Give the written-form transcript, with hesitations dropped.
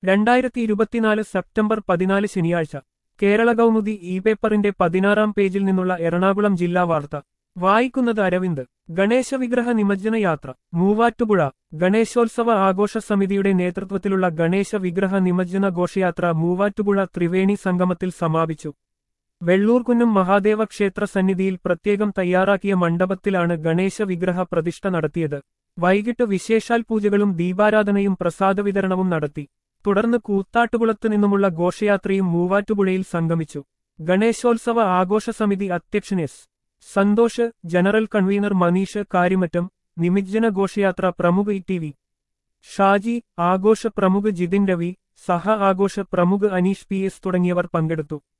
2024 September 14 ശനിയാഴ്ച കേരള കൗമുദി പേപ്പറിന്റെ 16-ാം പേജിൽ നിന്നുള്ള എറണാകുളം ജില്ലാ വാർത്ത വായിക്കുന്നത് അരവിന്ദ്. ഗണേശവിഗ്രഹ നിമജ്ജന യാത്ര മൂവാറ്റുപുഴ. ഗണേശോത്സവ ആഘോഷ സമിതിയുടെ നേതൃത്വത്തിലുള്ള ഗണേശ വിഗ്രഹ നിമജ്ജന ഘോഷയാത്ര മൂവാറ്റുപുഴ ത്രിവേണി സംഗമത്തിൽ സമാപിച്ചു. വെള്ളൂർകുന്നം മഹാദേവ ക്ഷേത്ര സന്നിധിയിൽ പ്രത്യേകം തയ്യാറാക്കിയ മണ്ഡപത്തിലാണ് ഗണേശ വിഗ്രഹ പ്രതിഷ്ഠ നടത്തിയത്. വൈകിട്ട് വിശേഷാൽ പൂജകളും ദീപാരാധനയും പ്രസാദവിതരണവും നടത്തി. തുടർന്ന് കൂത്താട്ടുകുളത്തു നിന്നുമുള്ള ഘോഷയാത്രയും മൂവാറ്റുപുഴയിൽ സംഗമിച്ചു. ഗണേശോത്സവ ആഘോഷ സമിതി അധ്യക്ഷൻ S. Santhosh, general convener Manish Karyamattam, നിമജ്ജന ഘോഷയാത്ര പ്രമുഖ് ടി.വി. ഷാജി, ആഘോഷ പ്രമുഖ് ജിതിൻ രവി, സഹ ആഘോഷ പ്രമുഖ് അനീഷ് പി.എസ് തുടങ്ങിയവർ പങ്കെടുത്തു.